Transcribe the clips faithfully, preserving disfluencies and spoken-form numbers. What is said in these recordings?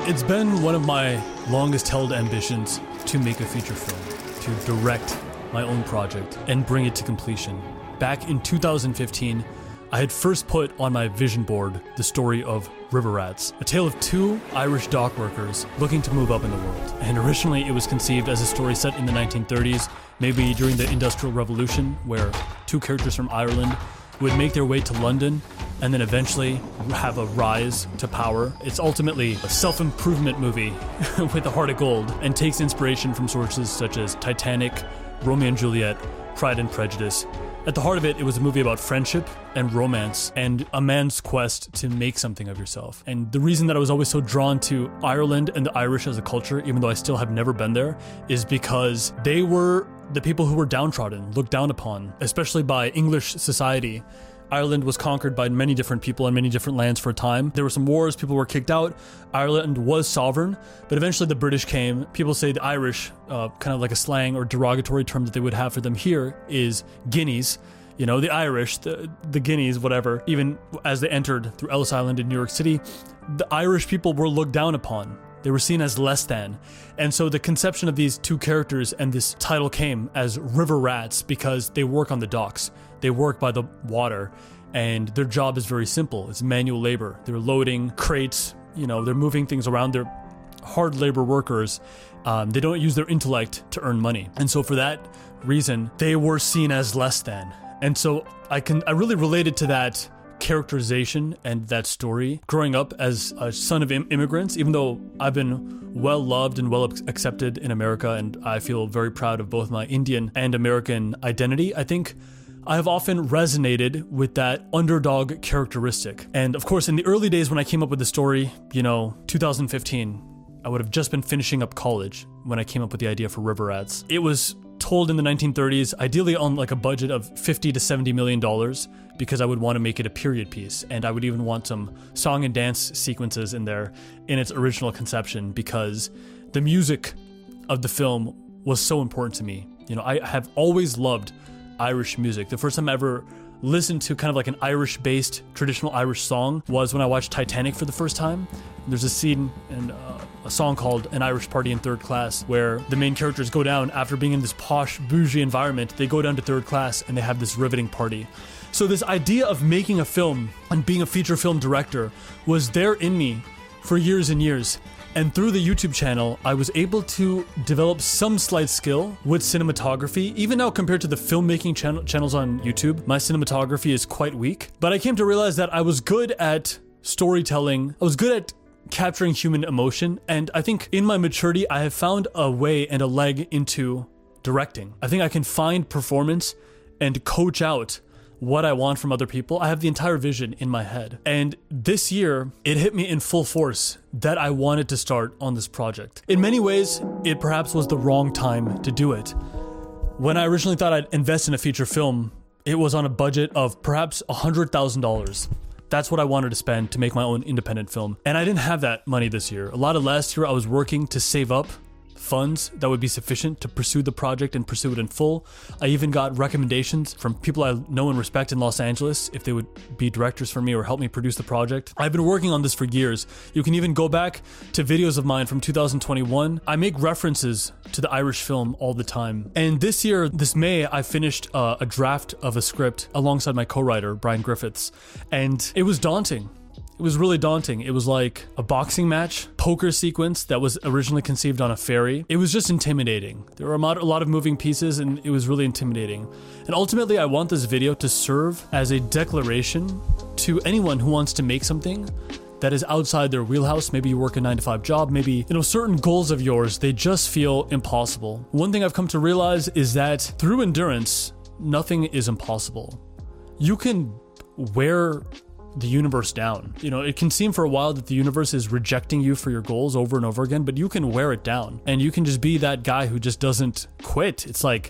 It's been one of my longest held ambitions to make a feature film, to direct my own project and bring it to completion. Back in two thousand fifteen, I had first put on my vision board the story of River Rats, a tale of two Irish dock workers looking to move up in the world. And originally it was conceived as a story set in the nineteen thirties, maybe during the Industrial Revolution, where two characters from Ireland would make their way to London and then eventually have a rise to power. It's ultimately a self-improvement movie with a heart of gold and takes inspiration from sources such as Titanic, Romeo and Juliet, Pride and Prejudice. At the heart of it, it was a movie about friendship and romance and a man's quest to make something of yourself. And the reason that I was always so drawn to Ireland and the Irish as a culture, even though I still have never been there, is because they were the people who were downtrodden, looked down upon, especially by English society. Ireland was conquered by many different people and many different lands for a time. There were some wars, people were kicked out. Ireland was sovereign, but eventually the British came. People say the Irish, uh, kind of like a slang or derogatory term that they would have for them here, is guineas. You know, the Irish, the, the guineas, whatever. Even as they entered through Ellis Island in New York City, the Irish people were looked down upon. They were seen as less than. And so the conception of these two characters and this title came as River Rats because they work on the docks. They work by the water, and their job is very simple. It's manual labor. They're loading crates, you know, they're moving things around. They're hard labor workers. Um, they don't use their intellect to earn money. And so for that reason, they were seen as less than. And so I can I really related to that characterization and that story growing up as a son of im- immigrants, even though I've been well loved and well accepted in America, and I feel very proud of both my Indian and American identity. I think I have often resonated with that underdog characteristic. And of course, in the early days when I came up with the story, you know, two thousand fifteen, I would have just been finishing up college when I came up with the idea for River Rats. It was told in the nineteen thirties, ideally on like a budget of fifty to seventy million dollars, because I would want to make it a period piece, and I would even want some song and dance sequences in there in its original conception, because the music of the film was so important to me. You know, I have always loved Irish music. The first time I ever listened to kind of like an Irish-based traditional Irish song was when I watched Titanic for the first time. There's a scene in uh, a song called An Irish Party in Third Class where the main characters go down after being in this posh, bougie environment. They go down to third class and they have this riveting party. So this idea of making a film and being a feature film director was there in me for years and years. And through the YouTube channel, I was able to develop some slight skill with cinematography. Even now, compared to the filmmaking channel- channels on YouTube, my cinematography is quite weak. But I came to realize that I was good at storytelling. I was good at capturing human emotion. And I think in my maturity, I have found a way and a leg into directing. I think I can find performance and coach out what I want from other people. I have the entire vision in my head. And this year, it hit me in full force that I wanted to start on this project. In many ways, it perhaps was the wrong time to do it. When I originally thought I'd invest in a feature film, it was on a budget of perhaps one hundred thousand dollars. That's what I wanted to spend to make my own independent film. And I didn't have that money this year. A lot of last year, I was working to save up funds that would be sufficient to pursue the project and pursue it in full. I even got recommendations from people I know and respect in Los Angeles if they would be directors for me or help me produce the project. I've been working on this for years. You can even go back to videos of mine from two thousand twenty-one. I make references to the Irish film all the time. And this year, this May, I finished uh, a draft of a script alongside my co-writer, Brian Griffiths. And it was daunting. It was really daunting. It was like a boxing match, poker sequence that was originally conceived on a ferry. It was just intimidating. There were a lot of moving pieces and it was really intimidating. And ultimately, I want this video to serve as a declaration to anyone who wants to make something that is outside their wheelhouse. Maybe you work a nine to five job. Maybe, you know, certain goals of yours, they just feel impossible. One thing I've come to realize is that through endurance, nothing is impossible. You can wear the universe down. You know, it can seem for a while that the universe is rejecting you for your goals over and over again, but you can wear it down and you can just be that guy who just doesn't quit. It's like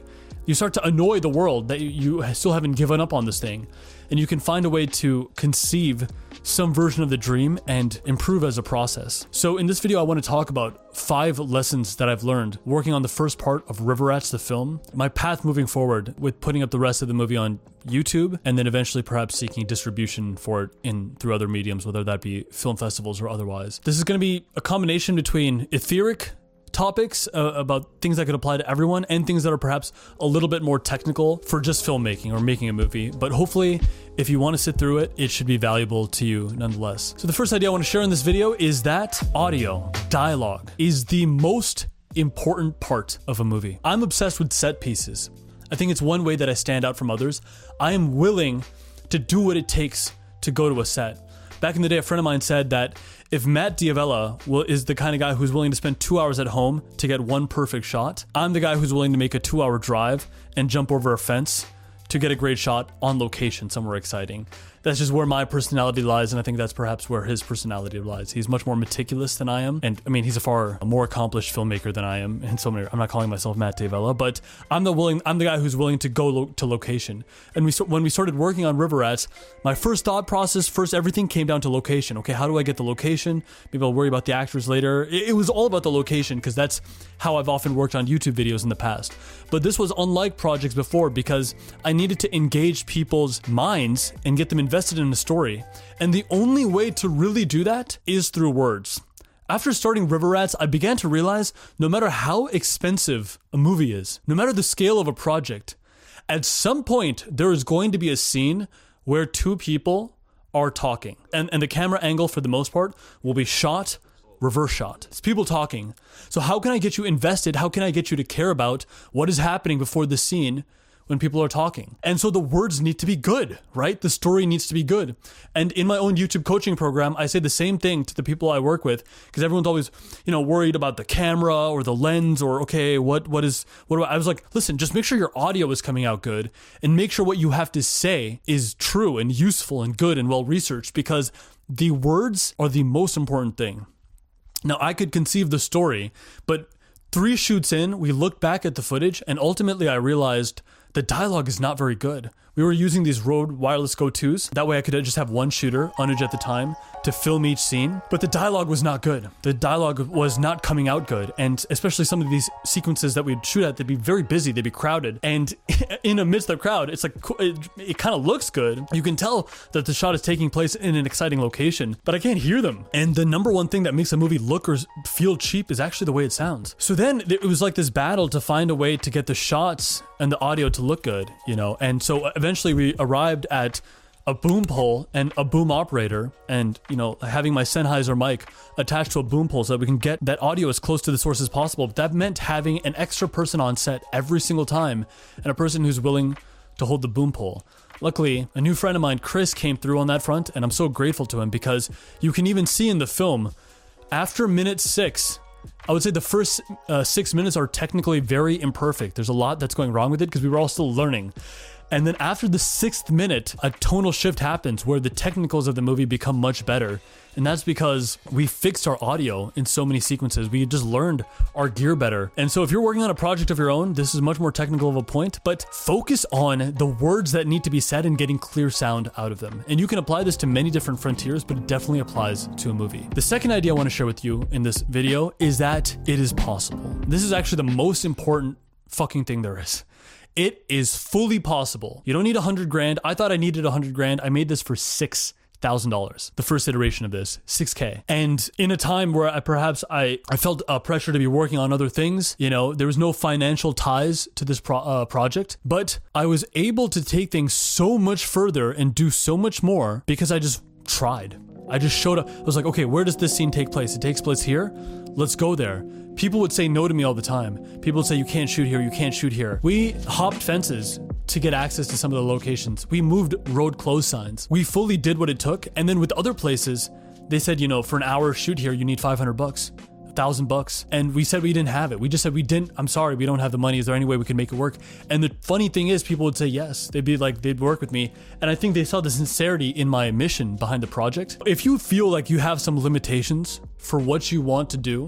You start to annoy the world that you still haven't given up on this thing. And you can find a way to conceive some version of the dream and improve as a process. So in this video, I want to talk about five lessons that I've learned working on the first part of River Rats, the film, my path moving forward with putting up the rest of the movie on YouTube, and then eventually perhaps seeking distribution for it in through other mediums, whether that be film festivals or otherwise. This is going to be a combination between etheric topics uh, about things that could apply to everyone and things that are perhaps a little bit more technical for just filmmaking or making a movie. But hopefully, if you want to sit through it, it should be valuable to you nonetheless. So the first idea I want to share in this video is that audio, dialogue, is the most important part of a movie. I'm obsessed with set pieces. I think it's one way that I stand out from others. I am willing to do what it takes to go to a set. Back in the day, a friend of mine said that if Matt D'Avella is the kind of guy who's willing to spend two hours at home to get one perfect shot, I'm the guy who's willing to make a two-hour drive and jump over a fence to get a great shot on location somewhere exciting. That's just where my personality lies, and I think that's perhaps where his personality lies. He's much more meticulous than I am, and I mean, he's a far more accomplished filmmaker than I am. And so many, I'm not calling myself Matt D'Avella, but I'm the willing, I'm the guy who's willing to go lo- to location. And we when we started working on River Rats, my first thought process, first everything came down to location. Okay, how do I get the location? Maybe I'll worry about the actors later. It, it was all about the location because that's how I've often worked on YouTube videos in the past. But this was unlike projects before because I needed to engage people's minds and get them invested in a story. And the only way to really do that is through words. After starting River Rats, I began to realize no matter how expensive a movie is, no matter the scale of a project, at some point there is going to be a scene where two people are talking. And, and the camera angle, for the most part, will be shot reverse shot. It's people talking. So how can I get you invested? How can I get you to care about what is happening before the scene when people are talking? And so the words need to be good, right? The story needs to be good. And in my own YouTube coaching program, I say the same thing to the people I work with because everyone's always, you know, worried about the camera or the lens or, okay, what, what is, what do I, I was like, listen, just make sure your audio is coming out good and make sure what you have to say is true and useful and good and well-researched because the words are the most important thing. Now, I could conceive the story, but three shoots in, we looked back at the footage, and ultimately I realized the dialogue is not very good. We were using these Rode Wireless Go twos. That way I could just have one shooter, Anuj at the time, to film each scene. But the dialogue was not good. The dialogue was not coming out good. And especially some of these sequences that we'd shoot at, they'd be very busy, they'd be crowded. And in amidst the crowd, it's like, it, it kind of looks good. You can tell that the shot is taking place in an exciting location, but I can't hear them. And the number one thing that makes a movie look or feel cheap is actually the way it sounds. So then it was like this battle to find a way to get the shots and the audio to look good, you know? And so eventually we arrived at a boom pole and a boom operator and, you know, having my Sennheiser mic attached to a boom pole so that we can get that audio as close to the source as possible. But that meant having an extra person on set every single time and a person who's willing to hold the boom pole. Luckily, a new friend of mine, Chris, came through on that front, and I'm so grateful to him because you can even see in the film, after minute six, I would say the first uh, six minutes are technically very imperfect. There's a lot that's going wrong with it because we were all still learning. And then after the sixth minute, a tonal shift happens where the technicals of the movie become much better. And that's because we fixed our audio in so many sequences. We just learned our gear better. And so if you're working on a project of your own, this is much more technical of a point, but focus on the words that need to be said and getting clear sound out of them. And you can apply this to many different frontiers, but it definitely applies to a movie. The second idea I want to share with you in this video is that it is possible. This is actually the most important fucking thing there is. It is fully possible. You don't need a hundred grand. I thought I needed a hundred grand. I made this for six thousand dollars. The first iteration of this, six K. And in a time where I perhaps I, I felt a pressure to be working on other things, you know, there was no financial ties to this pro- uh, project, but I was able to take things so much further and do so much more because I just tried. I just showed up. I was like, okay, where does this scene take place? It takes place here. Let's go there. People would say no to me all the time. People would say, you can't shoot here, you can't shoot here. We hopped fences to get access to some of the locations. We moved road close signs. We fully did what it took. And then with other places, they said, you know, for an hour shoot here, you need five hundred bucks. Thousand bucks. And we said we didn't have it. We just said we didn't, I'm sorry, we don't have the money. Is there any way we can make it work? And the funny thing is, people would say yes. They'd be like, they'd work with me. And I think they saw the sincerity in my mission behind the project. If you feel like you have some limitations for what you want to do,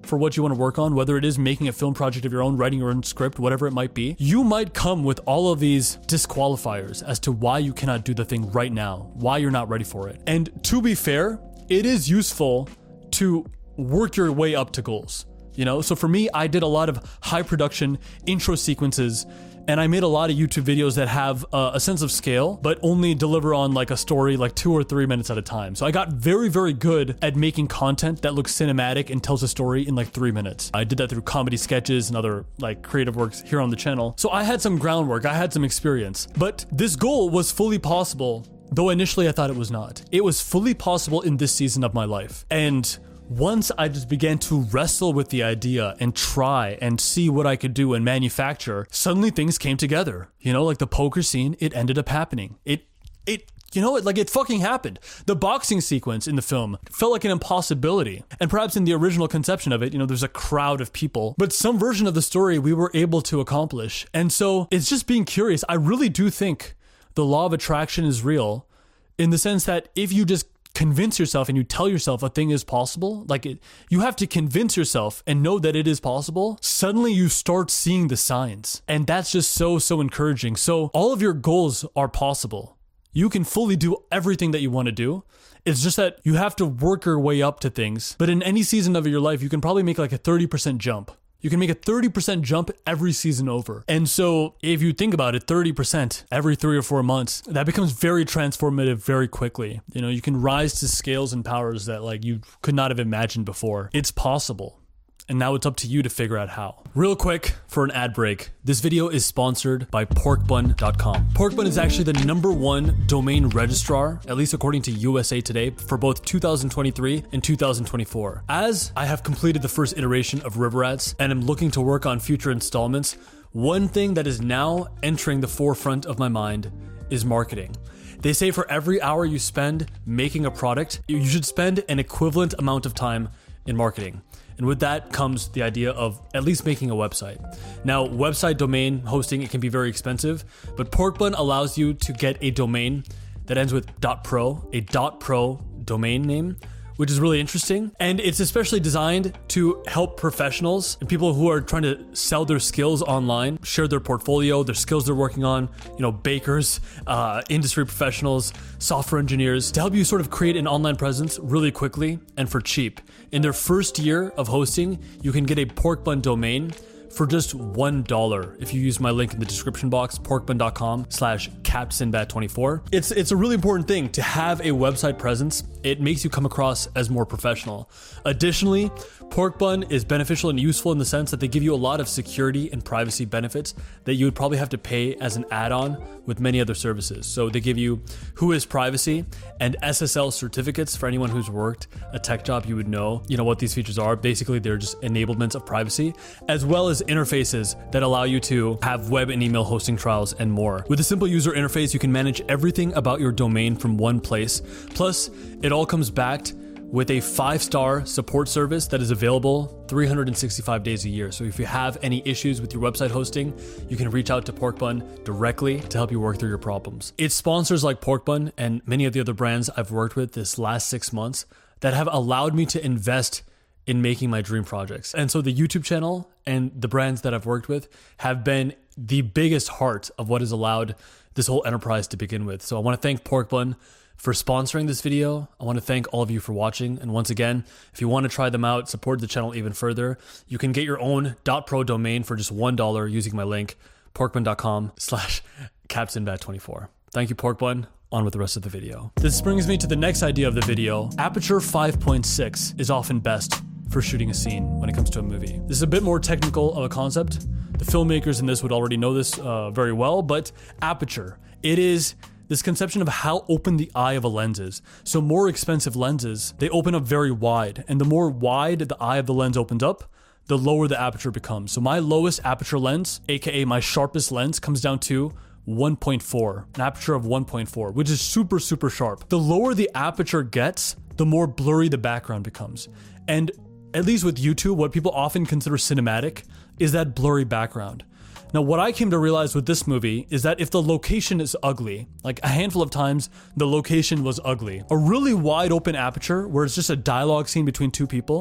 for what you want to work on, whether it is making a film project of your own, writing your own script, whatever it might be, you might come with all of these disqualifiers as to why you cannot do the thing right now, why you're not ready for it. And to be fair, it is useful to work your way up to goals. You know, so for me, I did a lot of high production intro sequences, and I made a lot of YouTube videos that have uh, a sense of scale, but only deliver on like a story like two or three minutes at a time. So I got very, very good at making content that looks cinematic and tells a story in like three minutes. I did that through comedy sketches and other like creative works here on the channel. So I had some groundwork, I had some experience, but this goal was fully possible, though initially I thought it was not. It was fully possible in this season of my life. And once I just began to wrestle with the idea and try and see what I could do and manufacture, suddenly things came together. You know, like the poker scene, it ended up happening. It, it, you know, it, like it fucking happened. The boxing sequence in the film felt like an impossibility. And perhaps in the original conception of it, you know, there's a crowd of people, but some version of the story we were able to accomplish. And so it's just being curious. I really do think the law of attraction is real in the sense that if you just convince yourself and you tell yourself a thing is possible, like it, you have to convince yourself and know that it is possible, suddenly you start seeing the signs. And that's just so, so encouraging. So all of your goals are possible. You can fully do everything that you want to do. It's just that you have to work your way up to things. But in any season of your life, you can probably make like a thirty percent jump. You can make a thirty percent jump every season over. And so if you think about it, thirty percent every three or four months, that becomes very transformative very quickly. You know, you can rise to scales and powers that like you could not have imagined before. It's possible. And now it's up to you to figure out how. Real quick, for an ad break, this video is sponsored by pork bun dot com. Porkbun is actually the number one domain registrar, at least according to U S A Today, for both two thousand twenty-three and two thousand twenty-four. As I have completed the first iteration of River Rats and am looking to work on future installments, one thing that is now entering the forefront of my mind is marketing. They say for every hour you spend making a product, you should spend an equivalent amount of time in marketing. And with that comes the idea of at least making a website. Now, website domain hosting, it can be very expensive, but Porkbun allows you to get a domain that ends with .pro, a .pro domain name, which is really interesting. And it's especially designed to help professionals and people who are trying to sell their skills online, share their portfolio, their skills they're working on, you know, bakers, uh, industry professionals, software engineers, to help you sort of create an online presence really quickly and for cheap. In their first year of hosting, you can get a Porkbun domain for just one dollar if you use my link in the description box, porkbun dot com slash capsinbat twenty-four. It's it's a really important thing to have a website presence. It makes you come across as more professional. Additionally, Porkbun is beneficial and useful in the sense that they give you a lot of security and privacy benefits that you would probably have to pay as an add-on with many other services. So they give you Whois Privacy and S S L certificates. For anyone who's worked a tech job, you would know, you know what these features are. Basically, they're just enablements of privacy, as well as interfaces that allow you to have web and email hosting trials and more. With a simple user interface, you can manage everything about your domain from one place. Plus, it all comes backed with a five-star support service that is available three hundred sixty-five days a year. So if you have any issues with your website hosting, you can reach out to Porkbun directly to help you work through your problems. It's sponsors like Porkbun and many of the other brands I've worked with this last six months that have allowed me to invest in making my dream projects. And so the YouTube channel and the brands that I've worked with have been the biggest heart of what has allowed this whole enterprise to begin with. So I want to thank Porkbun for sponsoring this video. I want to thank all of you for watching. And once again, if you want to try them out, support the channel even further, you can get your own .pro domain for just one dollar using my link, porkbun dot com slash capsinbat twenty-four. Thank you, Porkbun. On with the rest of the video. This brings me to the next idea of the video. Aperture five point six is often best for shooting a scene when it comes to a movie. This is a bit more technical of a concept. The filmmakers in this would already know this uh, very well, but aperture, it is this conception of how open the eye of a lens is. So more expensive lenses, they open up very wide, and the more wide the eye of the lens opens up, the lower the aperture becomes. So my lowest aperture lens, aka my sharpest lens, comes down to one point four, an aperture of one point four, which is super, super sharp. The lower the aperture gets, the more blurry the background becomes. And at least with YouTube, what people often consider cinematic is that blurry background. Now, what I came to realize with this movie is that if the location is ugly, like a handful of times, the location was ugly. A really wide open aperture where it's just a dialogue scene between two people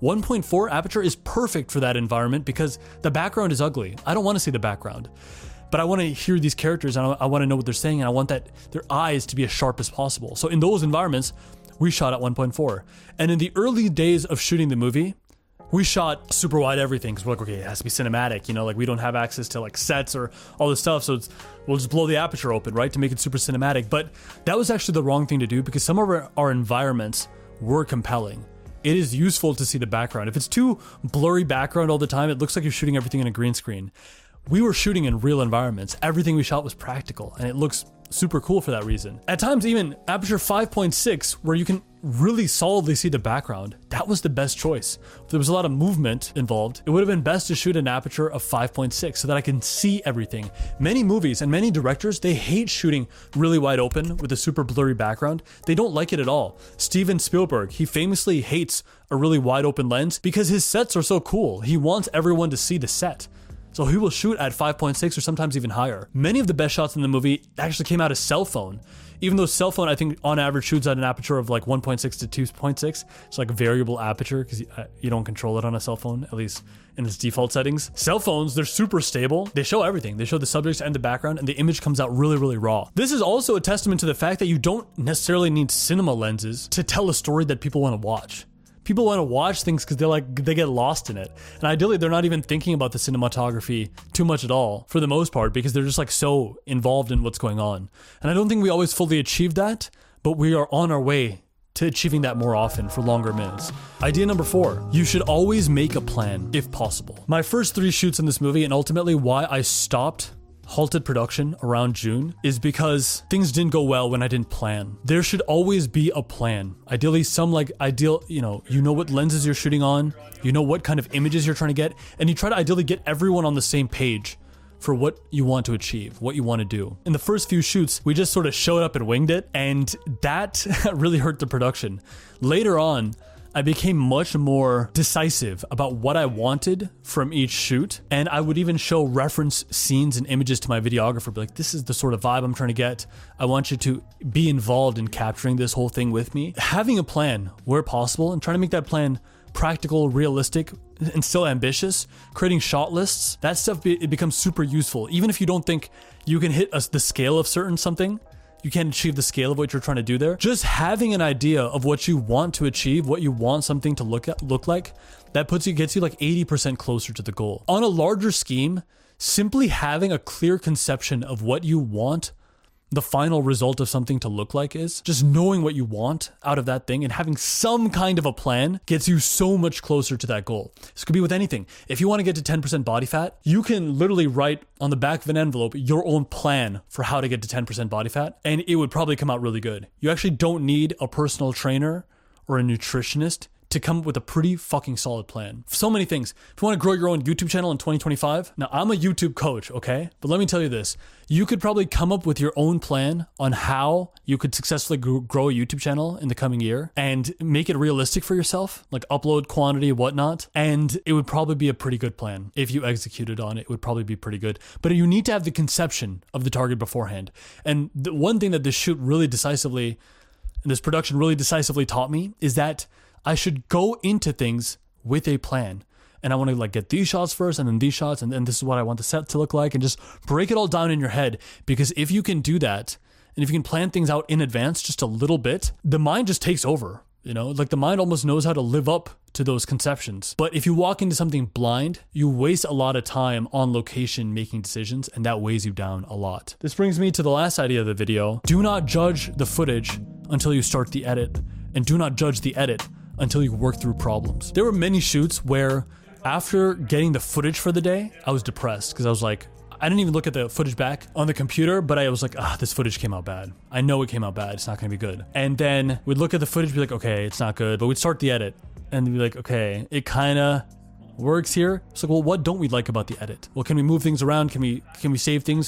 one point four aperture is perfect for that environment because the background is ugly. I don't want to see the background, but I want to hear these characters and I want to know what they're saying, and I want that their eyes to be as sharp as possible. So in those environments, we shot at one point four. And in the early days of shooting the movie, we shot super wide everything because we're like, okay, it has to be cinematic, you know, like we don't have access to like sets or all this stuff, so it's, we'll just blow the aperture open, right, to make it super cinematic. But that was actually the wrong thing to do because some of our, our environments were compelling. It is useful to see the background. If it's too blurry background all the time, it looks like you're shooting everything in a green screen. We were shooting in real environments. Everything we shot was practical, and it looks super cool for that reason. At times, even aperture five point six, where you can really solidly see the background, that was the best choice. If there was a lot of movement involved, it would have been best to shoot an aperture of five point six so that I can see everything. Many movies and many directors, they hate shooting really wide open with a super blurry background. They don't like it at all. Steven Spielberg, he famously hates a really wide open lens because his sets are so cool. He wants everyone to see the set. So he will shoot at five point six or sometimes even higher. Many of the best shots in the movie actually came out of cell phone. Even though cell phone, I think on average shoots at an aperture of like one point six to two point six. It's like a variable aperture because you, uh, you don't control it on a cell phone, at least in its default settings. Cell phones, they're super stable. They show everything. They show the subjects and the background, and the image comes out really, really raw. This is also a testament to the fact that you don't necessarily need cinema lenses to tell a story that people want to watch. People want to watch things because they're like, they get lost in it. And ideally, they're not even thinking about the cinematography too much at all, for the most part, because they're just like so involved in what's going on. And I don't think we always fully achieve that, but we are on our way to achieving that more often for longer minutes. Idea number four, you should always make a plan if possible. My first three shoots in this movie, and ultimately why I stopped halted production around June, is because things didn't go well when I didn't plan. There should always be a plan. Ideally, some like ideal, you know, you know what lenses you're shooting on, you know what kind of images you're trying to get, and you try to ideally get everyone on the same page for what you want to achieve, what you want to do. In the first few shoots, we just sort of showed up and winged it, and that really hurt the production. Later on, I became much more decisive about what I wanted from each shoot, and I would even show reference scenes and images to my videographer, be like, this is the sort of vibe I'm trying to get. I want you to be involved in capturing this whole thing with me. Having a plan where possible and trying to make that plan practical, realistic, and still ambitious, creating shot lists, that stuff, be, it becomes super useful. Even if you don't think you can hit a, the scale of certain something, you can't achieve the scale of what you're trying to do there. Just having an idea of what you want to achieve, what you want something to look at, look like, that puts you, gets you like eighty percent closer to the goal. On a larger scheme, simply having a clear conception of what you want the final result of something to look like is, just knowing what you want out of that thing and having some kind of a plan gets you so much closer to that goal. This could be with anything. If you want to get to ten percent body fat, you can literally write on the back of an envelope your own plan for how to get to ten percent body fat, and it would probably come out really good. You actually don't need a personal trainer or a nutritionist to come up with a pretty fucking solid plan. So many things. If you want to grow your own YouTube channel in twenty twenty-five, now I'm a YouTube coach, okay? But let me tell you this, you could probably come up with your own plan on how you could successfully grow a YouTube channel in the coming year and make it realistic for yourself, like upload quantity, whatnot, and it would probably be a pretty good plan. If you executed on it, it would probably be pretty good. But you need to have the conception of the target beforehand. And the one thing that this shoot really decisively, and this production really decisively taught me is that I should go into things with a plan. And I want to like get these shots first and then these shots and then this is what I want the set to look like, and just break it all down in your head. Because if you can do that, and if you can plan things out in advance just a little bit, the mind just takes over. You know, like the mind almost knows how to live up to those conceptions. But if you walk into something blind, you waste a lot of time on location making decisions, and that weighs you down a lot. This brings me to the last idea of the video. Do not judge the footage until you start the edit, and do not judge the edit until you work through problems. There were many shoots where after getting the footage for the day, I was depressed because I was like, I didn't even look at the footage back on the computer, but I was like, ah, this footage came out bad. I know it came out bad. It's not going to be good. And then we'd look at the footage, be like, okay, it's not good. But we'd start the edit and be like, okay, it kind of works here. It's like, well, what don't we like about the edit? Well, can we move things around? Can we can we save things?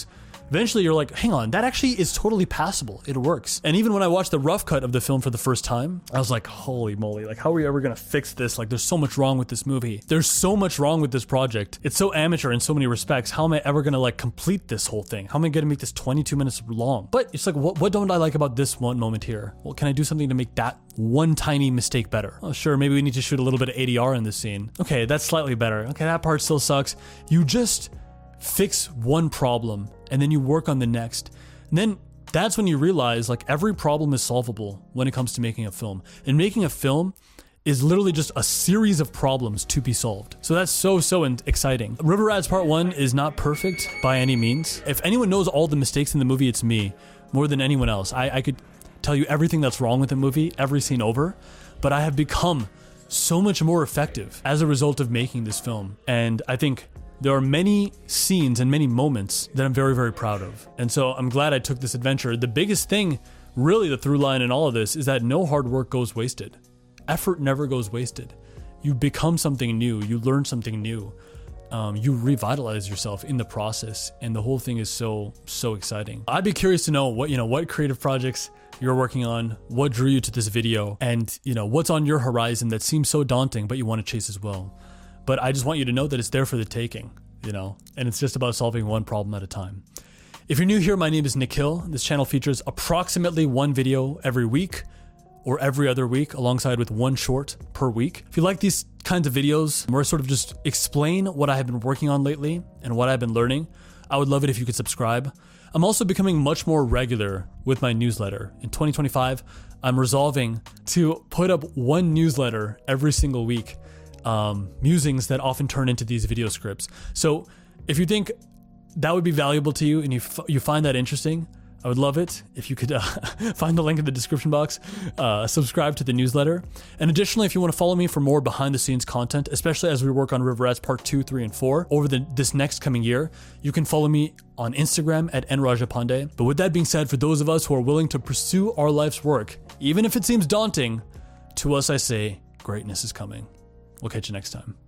eventually you're like, hang on, that actually is totally passable. It works. And even when I watched the rough cut of the film for the first time, I was like, holy moly, like how are we ever gonna fix this? Like there's so much wrong with this movie. There's so much wrong with this project. It's so amateur in so many respects. How am I ever gonna like complete this whole thing? How am I gonna make this twenty-two minutes long? But it's like, what, what don't I like about this one moment here? Well, can I do something to make that one tiny mistake better? Oh, sure, maybe we need to shoot a little bit of A D R in this scene. Okay, that's slightly better. Okay, that part still sucks. You just fix one problem and then you work on the next. And then that's when you realize like every problem is solvable when it comes to making a film. And making a film is literally just a series of problems to be solved. So that's so, so exciting. River Rats Part one is not perfect by any means. If anyone knows all the mistakes in the movie, it's me more than anyone else. I, I could tell you everything that's wrong with the movie, every scene over, but I have become so much more effective as a result of making this film. And I think there are many scenes and many moments that I'm very, very proud of. And so I'm glad I took this adventure. The biggest thing, really the through line in all of this, is that no hard work goes wasted. Effort never goes wasted. You become something new. You learn something new. Um, you revitalize yourself in the process. And the whole thing is so, so exciting. I'd be curious to know what, you know, what creative projects you're working on, what drew you to this video, and, you know, what's on your horizon that seems so daunting, but you want to chase as well. But I just want you to know that it's there for the taking, you know, and it's just about solving one problem at a time. If you're new here, my name is Nikhil. This channel features approximately one video every week or every other week, alongside with one short per week. If you like these kinds of videos where I sort of just explain what I have been working on lately and what I've been learning, I would love it if you could subscribe. I'm also becoming much more regular with my newsletter. In twenty twenty-five, I'm resolving to put up one newsletter every single week. Um, musings that often turn into these video scripts. So if you think that would be valuable to you and you f- you find that interesting, I would love it if you could uh, find the link in the description box, uh, subscribe to the newsletter. And additionally, if you want to follow me for more behind the scenes content, especially as we work on River Rats Part two, three, and four over the, this next coming year, you can follow me on Instagram at N Rajapande. But with that being said, for those of us who are willing to pursue our life's work, even if it seems daunting, to us I say, greatness is coming. We'll catch you next time.